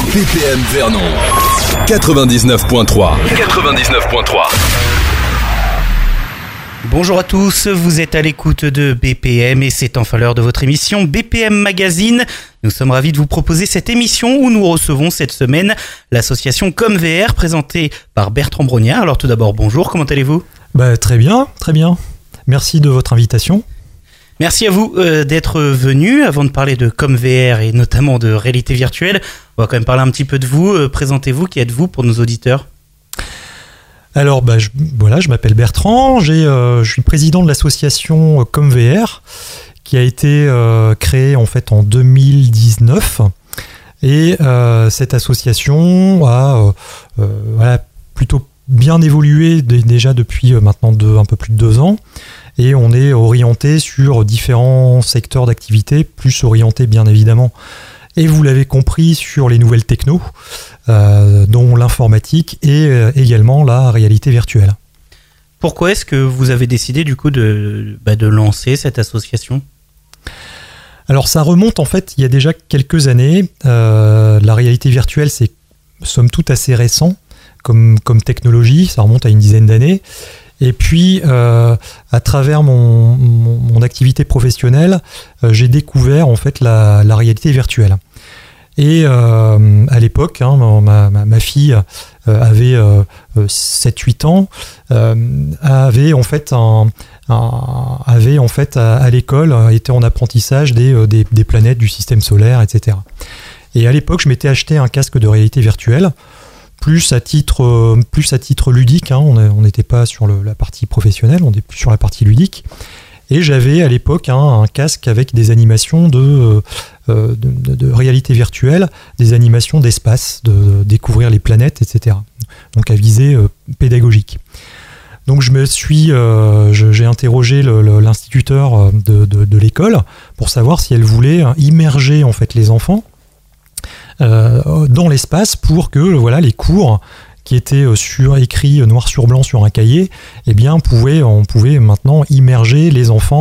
BPM Vernon 99.3. Bonjour à tous, vous êtes à l'écoute de BPM et c'est enfin l'heure de votre émission BPM Magazine. Nous sommes ravis de vous proposer cette émission où nous recevons cette semaine l'association ComVR présentée par Bertrand Brognard. Alors tout d'abord, bonjour, comment allez-vous ? Très bien. Merci de votre invitation. Merci à vous d'être venu. Avant de parler de ComVR et notamment de réalité virtuelle, on va quand même parler un petit peu de vous. Présentez-vous, qui êtes-vous pour nos auditeurs ? Alors, je m'appelle Bertrand, je suis président de l'association ComVR qui a été créée en fait en 2019 et cette association a plutôt bien évolué déjà depuis maintenant un peu plus de 2 ans et on est orienté sur différents secteurs d'activité, plus orienté bien évidemment, et vous l'avez compris, sur les nouvelles technos, dont l'informatique et également la réalité virtuelle. Pourquoi est-ce que vous avez décidé du coup de lancer cette association ? Alors ça remonte en fait il y a déjà quelques années. La réalité virtuelle, c'est somme toute assez récent comme technologie, ça remonte à une dizaine d'années. Et puis, à travers mon activité professionnelle, j'ai découvert en fait la réalité virtuelle. Et à l'époque, ma fille avait 7-8 ans, avait en fait à l'école été en apprentissage des planètes du système solaire, etc. Et à l'époque, je m'étais acheté un casque de réalité virtuelle. Plus à titre ludique, on n'était pas sur la partie professionnelle, on était plus sur la partie ludique. Et j'avais à l'époque un casque avec des animations de réalité virtuelle, des animations d'espace, de découvrir les planètes, etc. Donc à visée pédagogique. Donc j'ai interrogé l'instituteur de l'école pour savoir si elle voulait immerger en fait les enfants dans l'espace pour que les cours qui étaient écrits noir sur blanc sur un cahier, on pouvait maintenant immerger les enfants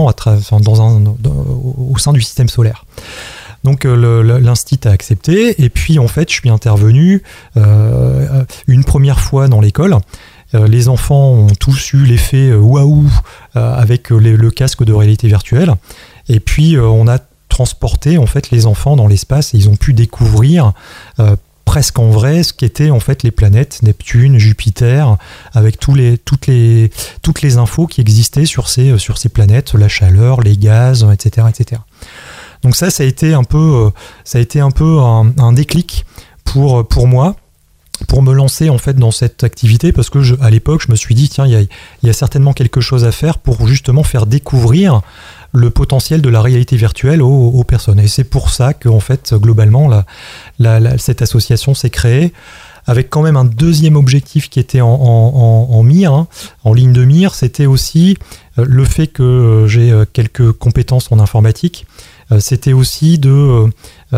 au sein du système solaire. Donc l'instit a accepté et puis en fait je suis intervenu une première fois dans l'école. Les enfants ont tous eu l'effet waouh avec le casque de réalité virtuelle et puis on a transporter en fait les enfants dans l'espace et ils ont pu découvrir presque en vrai ce qu'étaient en fait les planètes Neptune, Jupiter, avec toutes les infos qui existaient sur ces planètes, la chaleur, les gaz, etc. Donc ça a été un peu un déclic pour moi, pour me lancer en fait dans cette activité, parce que à l'époque je me suis dit tiens, il y a certainement quelque chose à faire pour justement faire découvrir le potentiel de la réalité virtuelle aux personnes. Et c'est pour ça que en fait globalement cette association s'est créée avec quand même un deuxième objectif qui était en ligne de mire, c'était aussi le fait que j'ai quelques compétences en informatique, c'était aussi de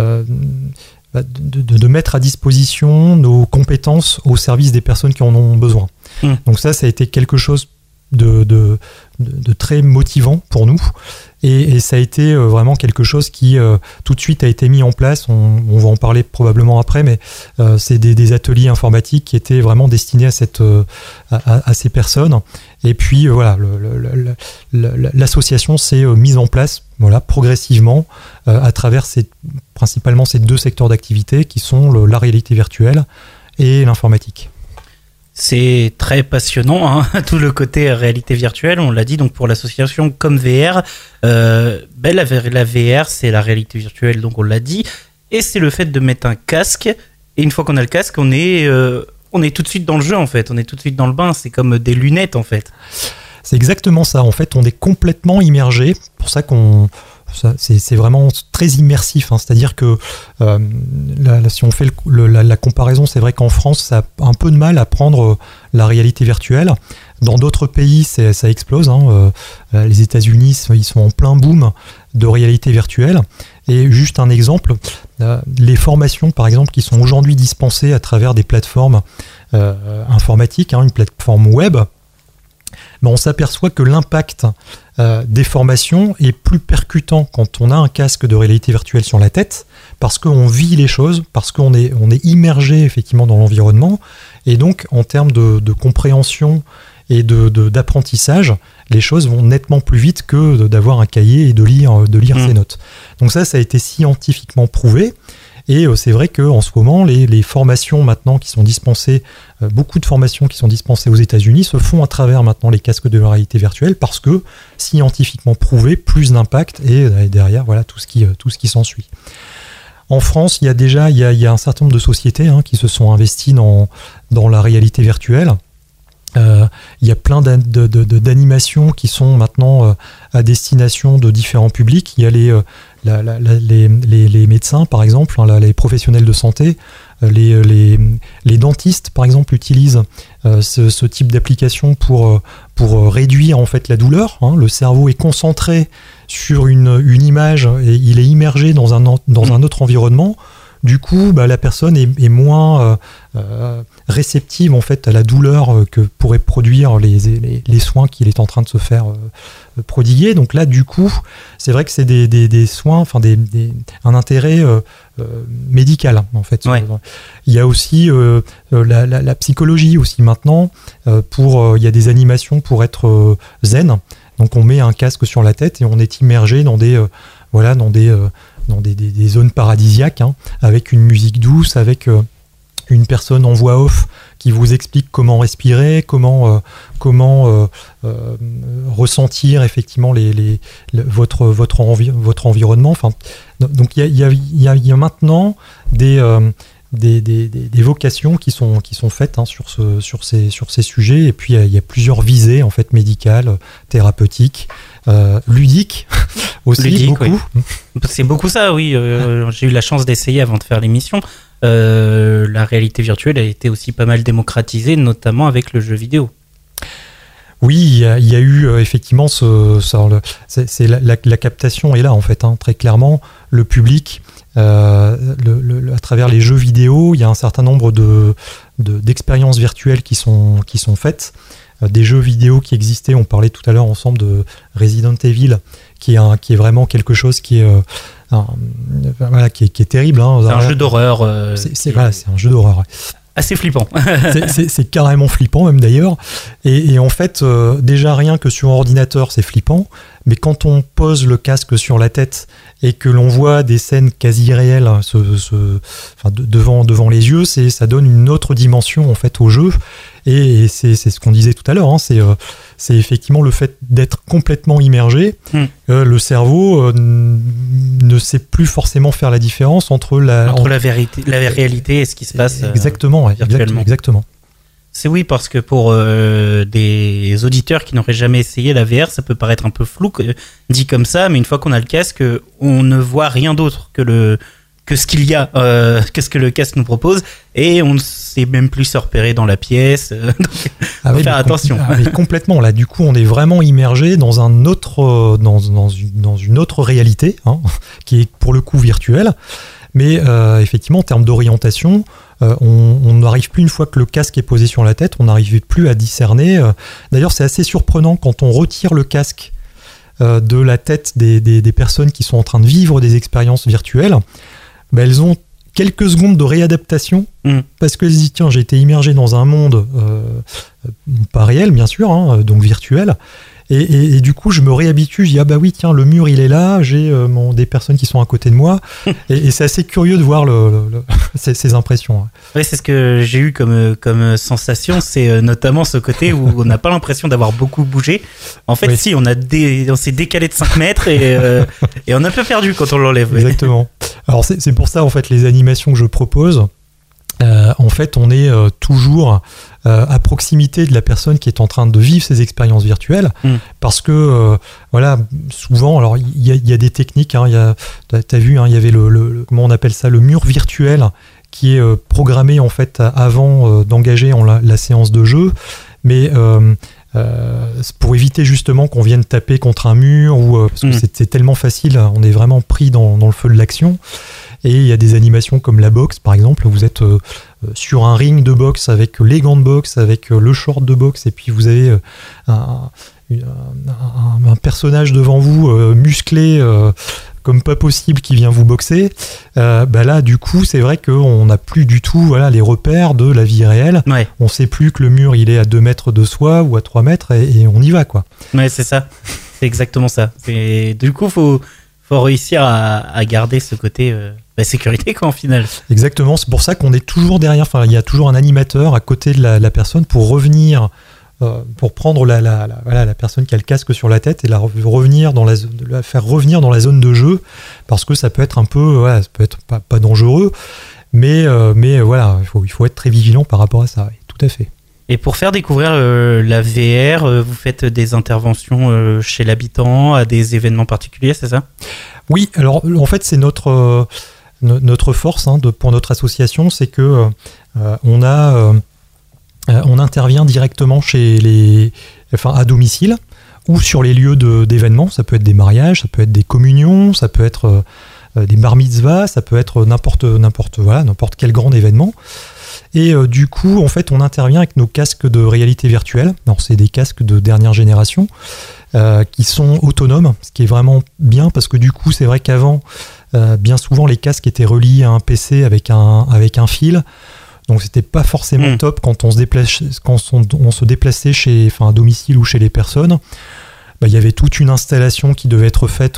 mettre à disposition nos compétences au service des personnes qui en ont besoin. Donc ça a été quelque chose de très motivant pour nous et ça a été vraiment quelque chose qui tout de suite a été mis en place. On va en parler probablement après, mais c'est des ateliers informatiques qui étaient vraiment destinés à ces personnes. Et puis l'association s'est mise en place progressivement à travers principalement ces 2 secteurs d'activité qui sont la réalité virtuelle et l'informatique. C'est très passionnant, tout le côté réalité virtuelle, on l'a dit, donc pour l'association ComVR. La VR, c'est la réalité virtuelle, donc on l'a dit, et c'est le fait de mettre un casque, et une fois qu'on a le casque, on est tout de suite dans le jeu en fait, on est tout de suite dans le bain, c'est comme des lunettes en fait. C'est exactement ça, en fait, on est complètement immergé, pour ça c'est vraiment très immersif, c'est-à-dire que si on fait la comparaison, c'est vrai qu'en France ça a un peu de mal à prendre la réalité virtuelle. Dans d'autres pays ça explose, les États-Unis ils sont en plein boom de réalité virtuelle. Et juste un exemple, les formations par exemple qui sont aujourd'hui dispensées à travers des plateformes informatiques, une plateforme web, on s'aperçoit que l'impact des formations et plus percutant quand on a un casque de réalité virtuelle sur la tête, parce qu'on vit les choses, parce qu'on est immergé effectivement dans l'environnement, et donc en termes de compréhension et d'apprentissage, les choses vont nettement plus vite que d'avoir un cahier et de lire ses notes. Donc ça a été scientifiquement prouvé. Et c'est vrai qu'en ce moment, les formations maintenant qui sont dispensées, beaucoup de formations qui sont dispensées aux États-Unis se font à travers maintenant les casques de réalité virtuelle, parce que scientifiquement prouvé, plus d'impact, et derrière, voilà tout ce qui s'ensuit. En France, il y a un certain nombre de sociétés qui se sont investies dans la réalité virtuelle. Il y a plein d'animations qui sont maintenant à destination de différents publics. Il y a les médecins, par exemple, les professionnels de santé, les dentistes, par exemple, utilisent ce type d'application pour réduire en fait la douleur. Le cerveau est concentré sur une image et il est immergé dans un autre environnement. Du coup, la personne est moins réceptive en fait à la douleur que pourraient produire les soins qu'il est en train de se faire prodiguer. Donc là, du coup, c'est vrai que c'est des soins, enfin un intérêt médical en fait. Ouais. Il y a aussi la psychologie aussi maintenant. Il y a des animations pour être zen. Donc on met un casque sur la tête et on est immergé dans des zones paradisiaques, avec une musique douce, avec une personne en voix off qui vous explique comment respirer, comment ressentir effectivement votre environnement. Enfin, donc il y a maintenant des vocations qui sont faites sur ces sujets, et puis il y a plusieurs visées en fait médicales, thérapeutiques, ludiques aussi. Ludique, beaucoup. Oui. C'est beaucoup ça, oui. J'ai eu la chance d'essayer avant de faire l'émission. La réalité virtuelle a été aussi pas mal démocratisée, notamment avec le jeu vidéo. Oui, il y a eu effectivement la captation est là en fait, très clairement. Le public, à travers les jeux vidéo, il y a un certain nombre d'expériences virtuelles qui sont faites. Des jeux vidéo qui existaient, on parlait tout à l'heure ensemble de Resident Evil, qui est vraiment quelque chose qui est terrible. C'est un jeu d'horreur. C'est un jeu d'horreur. Assez flippant. c'est carrément flippant même d'ailleurs. Et en fait, déjà rien que sur ordinateur, c'est flippant. Mais quand on pose le casque sur la tête et que l'on voit des scènes quasi réelles devant les yeux, ça donne une autre dimension en fait au jeu. Et c'est ce qu'on disait tout à l'heure. C'est effectivement le fait d'être complètement immergé. Le cerveau ne sait plus forcément faire la différence entre la réalité et ce qui se passe exactement. C'est oui, parce que pour des auditeurs qui n'auraient jamais essayé la VR, ça peut paraître un peu flou dit comme ça, mais une fois qu'on a le casque, on ne voit rien d'autre que ce qu'il y a, que ce que le casque nous propose, et on ne sait même plus se repérer dans la pièce. Donc, faut faire attention. Mais complètement. Là, du coup, on est vraiment immergé dans une autre réalité, qui est pour le coup virtuelle. Mais effectivement, en termes d'orientation, on n'arrive plus, une fois que le casque est posé sur la tête, on n'arrive plus à discerner. D'ailleurs, c'est assez surprenant quand on retire le casque de la tête des personnes qui sont en train de vivre des expériences virtuelles. Elles ont quelques secondes de réadaptation parce qu'elles se disent tiens, j'ai été immergé dans un monde pas réel bien sûr, donc virtuel, et du coup je me réhabitue, je dis ah bah oui tiens, le mur il est là, j'ai des personnes qui sont à côté de moi et c'est assez curieux de voir ces impressions. Oui, c'est ce que j'ai eu comme sensation, c'est notamment ce côté où on n'a pas l'impression d'avoir beaucoup bougé. En fait, si, on s'est décalé de 5 mètres et on est un peu perdu quand on l'enlève. Exactement. Alors c'est pour ça en fait les animations que je propose, en fait on est toujours à proximité de la personne qui est en train de vivre ces expériences virtuelles, parce que souvent, alors il y a des techniques, t'as vu, il y avait comment on appelle ça, le mur virtuel, qui est programmé en fait avant d'engager la séance de jeu, mais pour éviter justement qu'on vienne taper contre un mur, parce que c'est tellement facile, on est vraiment pris dans le feu de l'action. Et il y a des animations comme la boxe par exemple, vous êtes sur un ring de boxe avec les gants de boxe, avec le short de boxe, et puis vous avez un personnage devant vous musclé comme pas possible qui vient vous boxer, là du coup c'est vrai qu'on n'a plus du tout les repères de la vie réelle. Ouais. On sait plus que le mur il est à 2 mètres de soi ou à 3 mètres et on y va quoi. Ouais, c'est ça, c'est exactement ça. Du coup faut réussir à garder ce côté sécurité quoi en final. Exactement, c'est pour ça qu'on est toujours derrière, il y a toujours un animateur à côté de la personne pour revenir, pour prendre la personne qui a le casque sur la tête et la faire revenir dans la zone de jeu, parce que ça peut être un peu, ça peut être pas dangereux, mais voilà, il faut être très vigilant par rapport à ça, oui, tout à fait. Et pour faire découvrir la VR, vous faites des interventions chez l'habitant, à des événements particuliers, c'est ça ? Oui, alors en fait c'est notre force pour notre association, c'est que on intervient directement à domicile ou sur les lieux d'événements. Ça peut être des mariages, ça peut être des communions, ça peut être des bar mitzvahs, ça peut être n'importe quel grand événement. Et du coup, en fait, on intervient avec nos casques de réalité virtuelle. Alors, c'est des casques de dernière génération qui sont autonomes, ce qui est vraiment bien parce que du coup, c'est vrai qu'avant, bien souvent, les casques étaient reliés à un PC avec un fil. Donc, c'était pas forcément top quand on se déplaçait à domicile ou chez les personnes. Il y avait toute une installation qui devait être faite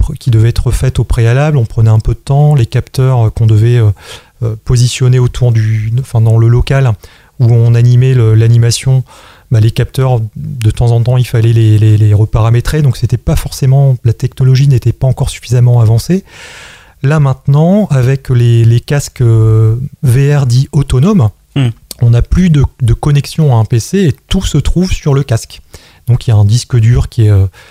au préalable. On prenait un peu de temps. Les capteurs qu'on devait positionner dans le local où on animait l'animation, les capteurs, de temps en temps, il fallait les reparamétrer. Donc, c'était pas forcément, la technologie n'était pas encore suffisamment avancée. Là, maintenant, avec les casques VR dits autonomes, on n'a plus de connexion à un PC et tout se trouve sur le casque. Donc, il y a un disque dur qui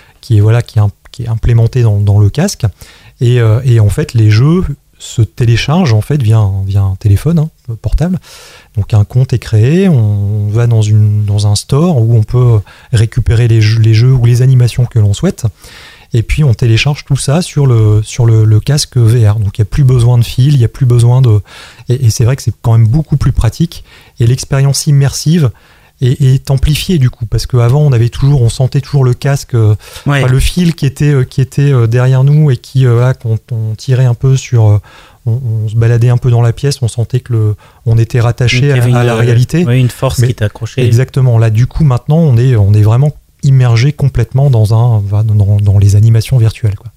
est implémenté dans le casque. Et en fait, les jeux se téléchargent en fait via un téléphone portable. Donc, un compte est créé. On va dans un store où on peut récupérer les jeux ou les animations que l'on souhaite. Et puis, on télécharge tout ça sur le casque VR. Donc, il n'y a plus besoin de fil, il n'y a plus besoin de... Et c'est vrai que c'est quand même beaucoup plus pratique. Et l'expérience immersive est amplifiée du coup, parce qu'avant on sentait toujours le casque, le fil qui était derrière nous et qui quand on tirait un peu on se baladait un peu dans la pièce, on sentait que on était rattaché à la réalité. Une force qui t'accrochait. Exactement. Là du coup maintenant on est vraiment immergé complètement dans les animations virtuelles quoi.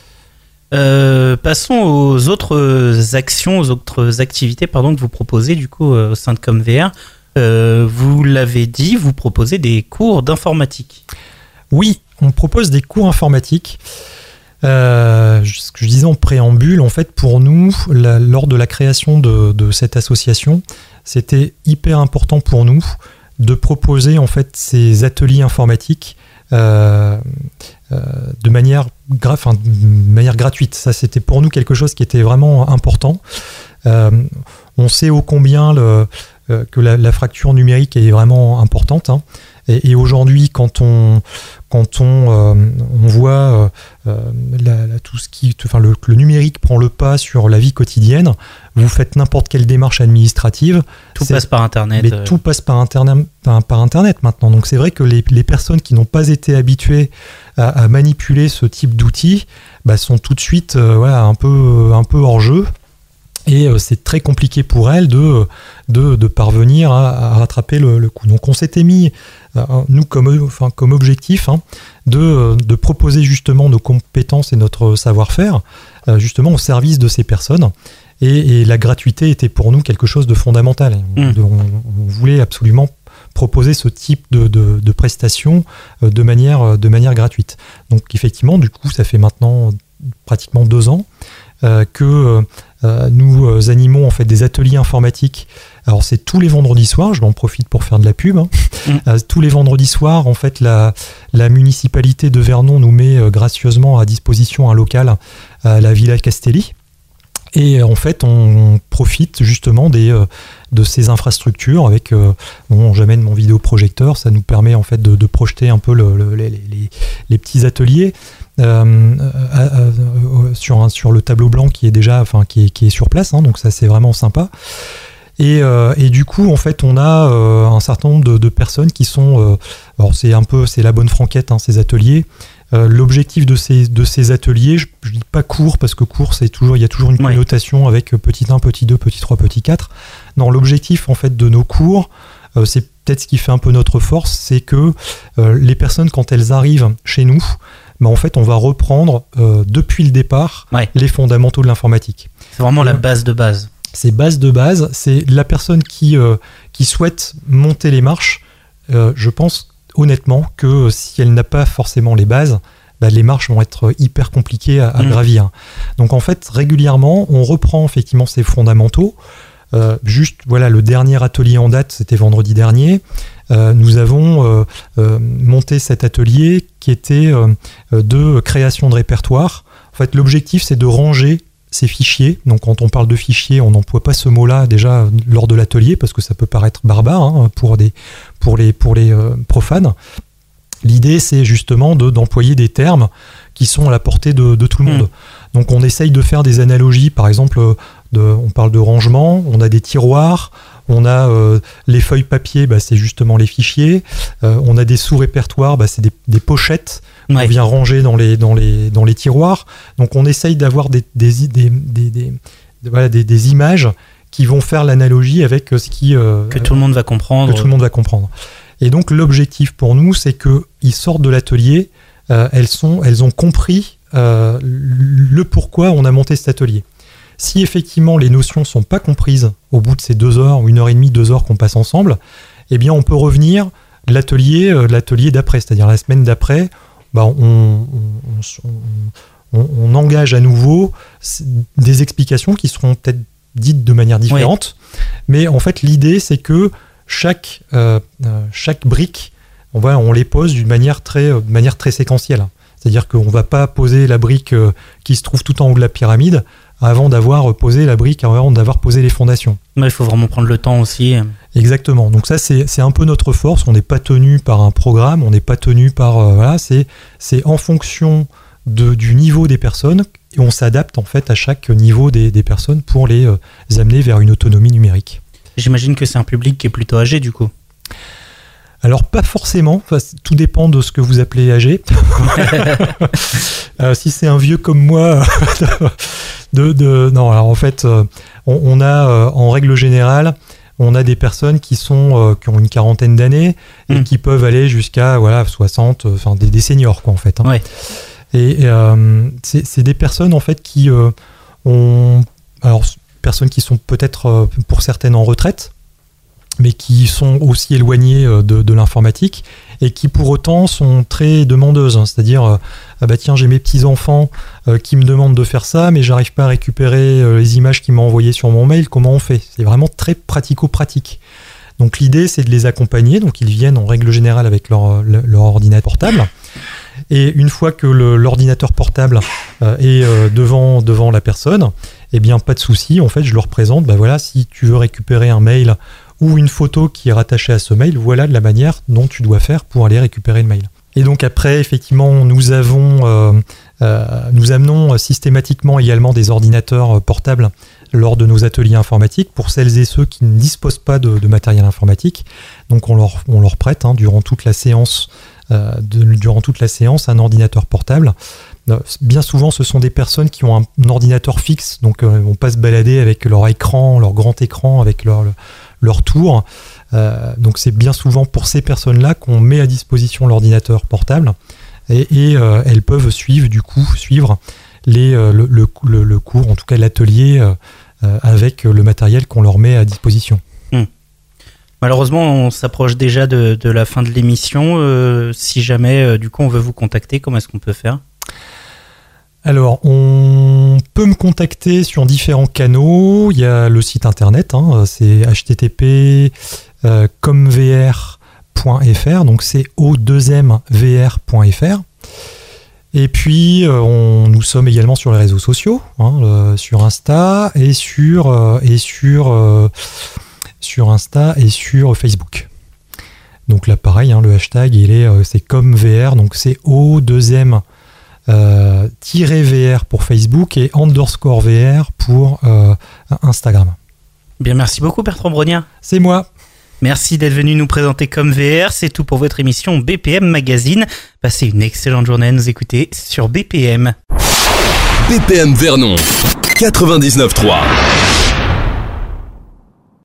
Passons aux autres actions, aux autres activités que vous proposez du coup au sein de ComVR. Vous l'avez dit, vous proposez des cours d'informatique. Oui, on propose des cours informatiques. Ce que je disais en préambule, en fait, pour nous, lors de la création de cette association, c'était hyper important pour nous de proposer en fait ces ateliers informatiques de manière gratuite. Ça, c'était pour nous quelque chose qui était vraiment important. On sait ô combien que la fracture numérique est vraiment importante. Et aujourd'hui, quand on voit tout ce le numérique prend le pas sur la vie quotidienne, vous faites n'importe quelle démarche administrative. Tout passe par Internet. Mais tout passe par Internet maintenant. Donc c'est vrai que les personnes qui n'ont pas été habituées à manipuler ce type d'outils sont tout de suite un peu hors jeu. Et c'est très compliqué pour elles de parvenir à rattraper le coup. Donc on s'était mis, nous, comme objectif, de proposer justement nos compétences et notre savoir-faire justement au service de ces personnes. Et la gratuité était pour nous quelque chose de fondamental. On voulait absolument proposer ce type de prestations de manière gratuite. Donc effectivement, du coup, ça fait maintenant pratiquement 2 ans que nous animons en fait des ateliers informatiques. Alors c'est tous les vendredis soirs, je m'en profite pour faire de la pub. Tous les vendredis soirs, en fait, la municipalité de Vernon nous met gracieusement à disposition un local à la Villa Castelli. Et en fait, on profite justement de ces infrastructures avec. J'amène mon vidéoprojecteur, ça nous permet en fait de projeter un peu les petits ateliers. Sur le tableau blanc qui est déjà qui est sur place, donc ça c'est vraiment sympa. Et du coup, en fait, on a un certain nombre de personnes qui sont... alors, c'est la bonne franquette, hein, ces ateliers. L'objectif de ces ateliers, je dis pas cours, parce que cours, il y a toujours une connotation avec petit 1, petit 2, petit 3, petit 4. Non, l'objectif, en fait, de nos cours, c'est peut-être ce qui fait un peu notre force, c'est que les personnes, quand elles arrivent chez nous, en fait, on va reprendre depuis le départ les fondamentaux de l'informatique. C'est vraiment la base de base. C'est base de base, c'est la personne qui souhaite monter les marches. Je pense honnêtement que si elle n'a pas forcément les bases, les marches vont être hyper compliquées à gravir. Donc en fait, régulièrement, on reprend effectivement ces fondamentaux. Le dernier atelier en date, c'était vendredi dernier. Nous avons monté cet atelier qui était de création de répertoire. En fait, l'objectif, c'est de ranger ces fichiers. Donc quand on parle de fichiers, on n'emploie pas ce mot-là déjà lors de l'atelier parce que ça peut paraître barbare pour les profanes. L'idée, c'est justement d'employer des termes qui sont à la portée de tout le monde. Donc on essaye de faire des analogies, par exemple, on parle de rangement, on a des tiroirs, on a les feuilles papier, c'est justement les fichiers, on a des sous-répertoires, c'est des pochettes qu'on vient ranger dans les tiroirs. Donc on essaye d'avoir des images qui vont faire l'analogie avec ce qui... que tout le monde va comprendre. Que tout le monde va comprendre. Et donc l'objectif pour nous, c'est qu'ils sortent de l'atelier, elles ont compris le pourquoi on a monté cet atelier. Si effectivement les notions ne sont pas comprises au bout de ces 2 heures ou 1h30, 2 heures qu'on passe ensemble, eh bien on peut revenir l'atelier d'après, c'est-à-dire la semaine d'après, on engage à nouveau des explications qui seront peut-être dites de manière différente, mais en fait l'idée c'est que chaque brique, on les pose d'une manière très séquentielle. C'est-à-dire qu'on ne va pas poser la brique qui se trouve tout en haut de la pyramide avant d'avoir posé la brique, avant d'avoir posé les fondations. Il faut vraiment prendre le temps aussi. Exactement. Donc ça, c'est un peu notre force. On n'est pas tenu par un programme, on n'est pas tenu par... c'est en fonction du niveau des personnes et on s'adapte en fait à chaque niveau des personnes pour les amener vers une autonomie numérique. J'imagine que c'est un public qui est plutôt âgé du coup. Alors pas forcément, tout dépend de ce que vous appelez âgé. Si c'est un vieux comme moi, non. Alors en fait, on a en règle générale, on a des personnes qui ont une quarantaine d'années et qui peuvent aller jusqu'à 60, des seniors quoi en fait. Ouais. Et c'est des personnes en fait qui personnes qui sont peut-être pour certaines en retraite, mais qui sont aussi éloignées de l'informatique et qui pour autant sont très demandeuses. C'est-à-dire, tiens, j'ai mes petits-enfants qui me demandent de faire ça, mais j'arrive pas à récupérer les images qu'ils m'ont envoyées sur mon mail, comment on fait ? C'est vraiment très pratico-pratique. Donc l'idée, c'est de les accompagner. Donc ils viennent en règle générale avec leur ordinateur portable. Et une fois que l'ordinateur portable est devant la personne, eh bien pas de souci. En fait, je leur présente, si tu veux récupérer un mail ou une photo qui est rattachée à ce mail, voilà de la manière dont tu dois faire pour aller récupérer le mail. Et donc après, effectivement, nous amenons systématiquement également des ordinateurs portables lors de nos ateliers informatiques pour celles et ceux qui ne disposent pas de matériel informatique. Donc on leur prête durant toute la séance un ordinateur portable. Bien souvent, ce sont des personnes qui ont un ordinateur fixe, donc ils ne vont pas se balader avec leur écran, leur grand écran, avec leur tour. Donc c'est bien souvent pour ces personnes-là qu'on met à disposition l'ordinateur portable et elles peuvent suivre le cours, en tout cas l'atelier, avec le matériel qu'on leur met à disposition. Malheureusement, on s'approche déjà de la fin de l'émission. Si jamais, du coup, on veut vous contacter, comment est-ce qu'on peut faire ? Alors, on peut me contacter sur différents canaux. Il y a le site internet, c'est http://comvr.fr, donc c'est o2mvr.fr. Et puis, nous sommes également sur les réseaux sociaux, sur Insta et sur Insta et sur Facebook. Donc là, pareil, le hashtag, c'est comvr, donc c'est O2M -VR pour Facebook et _VR pour Instagram. Bien, merci beaucoup Bertrand Brognard. C'est moi. Merci d'être venu nous présenter Comme VR. C'est tout pour votre émission BPM Magazine. Passez une excellente journée à nous écouter sur BPM. BPM Vernon 99.3.